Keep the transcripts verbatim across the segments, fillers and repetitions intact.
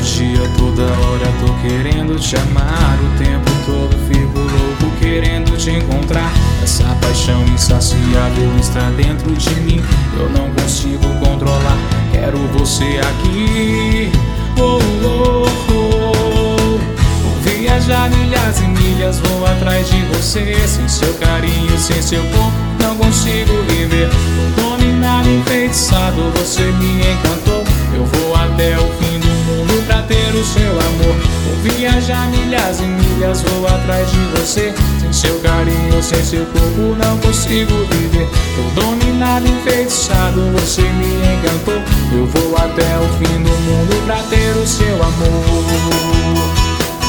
dia, toda hora tô querendo te amar. O tempo todo fico louco querendo te encontrar. Essa paixão insaciável está dentro de mim, eu não consigo controlar. Quero você aqui. Oh, oh, oh. Vou viajar milhas e milhas, vou atrás de você. Sem seu carinho, sem seu corpo, não consigo viver. Tô dominado, enfeitiçado, você me encantou. Eu vou até o fim do mundo pra ter o seu amor. Vou viajar milhas e milhas, vou atrás de você. Sem seu carinho, sem seu corpo, não consigo viver. Tô dominado, enfeitiçado, você me encantou. Eu vou até o fim do mundo pra ter o seu amor.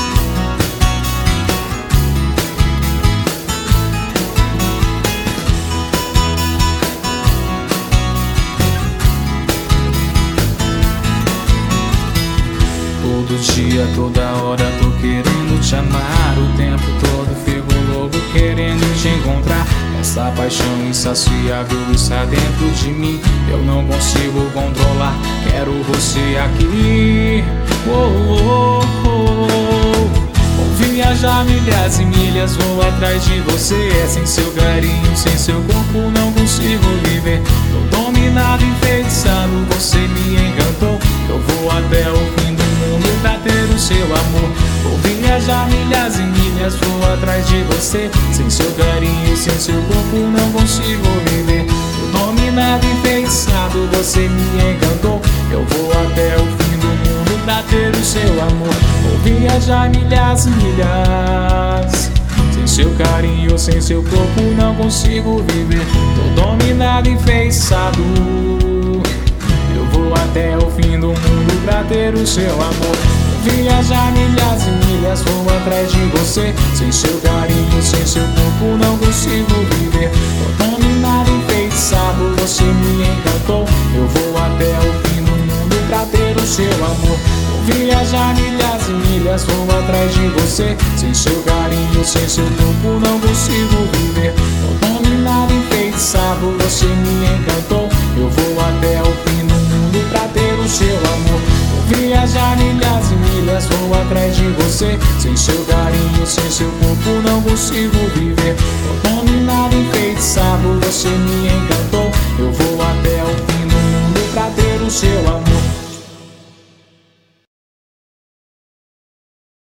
Todo dia, toda hora tô querendo te amar. O tempo todo fico louco querendo te encontrar. Essa paixão insaciável está dentro de mim, eu não consigo controlar. Quero você aqui. Oh, oh, oh. Vou viajar milhas e milhas, vou atrás de você. Sem seu carinho, sem seu corpo, não consigo viver. Tô dominado, enfeitiçado, você me encantou. Eu vou até o fim do mundo pra ter o seu amor. Vou viajar milhas e milhas, vou atrás de você. Sem seu carinho, sem seu corpo, não consigo viver. Tô dominado, enfeitiçado, você me encantou. Eu vou até o fim do mundo pra ter o seu amor. Vou viajar milhas e milhas. Sem seu carinho, sem seu corpo, não consigo viver. Tô dominado, enfeitiçado. Eu vou até o fim do mundo pra ter o seu amor. Vou viajar milhas e milhas, vou atrás de você. Sem seu carinho, sem seu corpo, não consigo viver. Tô dominado, enfeitiçado, você me encantou. Eu vou até o fim do mundo pra ter o seu amor. Vou viajar milhas e milhas, vou atrás de você. Sem seu carinho, sem seu corpo, não consigo viver. Tô dominado, enfeitiçado, você me encantou. Eu vou até o fim do mundo pra ter o seu amor. Vou viajar milhas e milhas, vou atrás de você. Sem seu carinho, sem seu corpo, não consigo viver. Tô dominado, enfeitiçado, você me encantou. Eu vou até